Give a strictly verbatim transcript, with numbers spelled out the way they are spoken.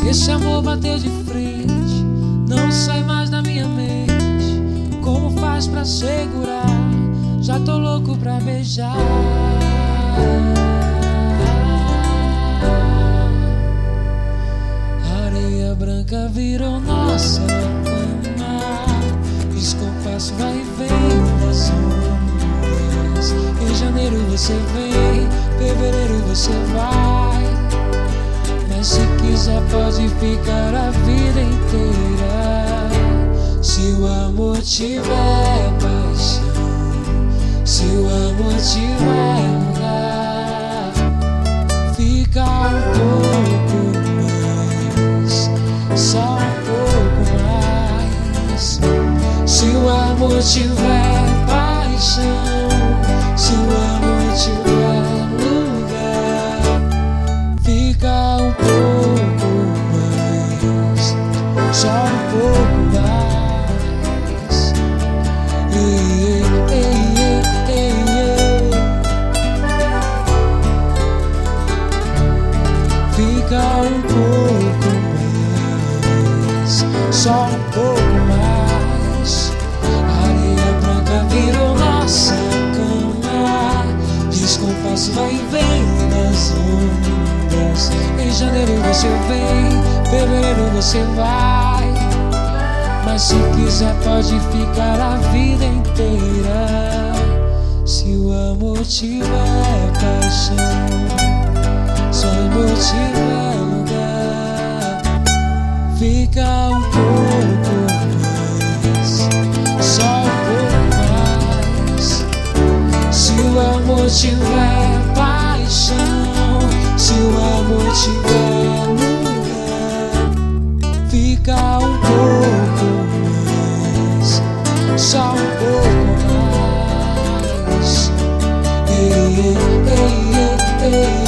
Esse amor bateu de frente, não sai mais da minha mente. Como faz pra segurar? Já tô louco pra beijar. Areia branca virou nossa cama, descompasso vai e vem das ondas. Em janeiro você vem, fevereiro você vai, mas se quiser pode ficar a vida inteira. Se o amor tiver paixão, se o amor tiver lugar, fica um pouco mais, só um pouco mais. Se o amor tiver paixão, se o amor tiver lugar, fica um pouco mais, só um pouco mais. Ei, ei, ei, ei, ei. Fica um pouco mais, só um pouco mais. Areia branca virou nossa cama, descompasso vai e vem das ondas. Em janeiro você vem, fevereiro você vai, mas se quiser pode ficar a vida inteira. Se o amor tiver paixão, se o amor tiver lugar, fica um pouco mais, só um pouco mais. Se o amor tiver paixão, se o amor tiver lugar, fica um pouco mais, só um pouco mais. Ei, ei, ei, ei, ei.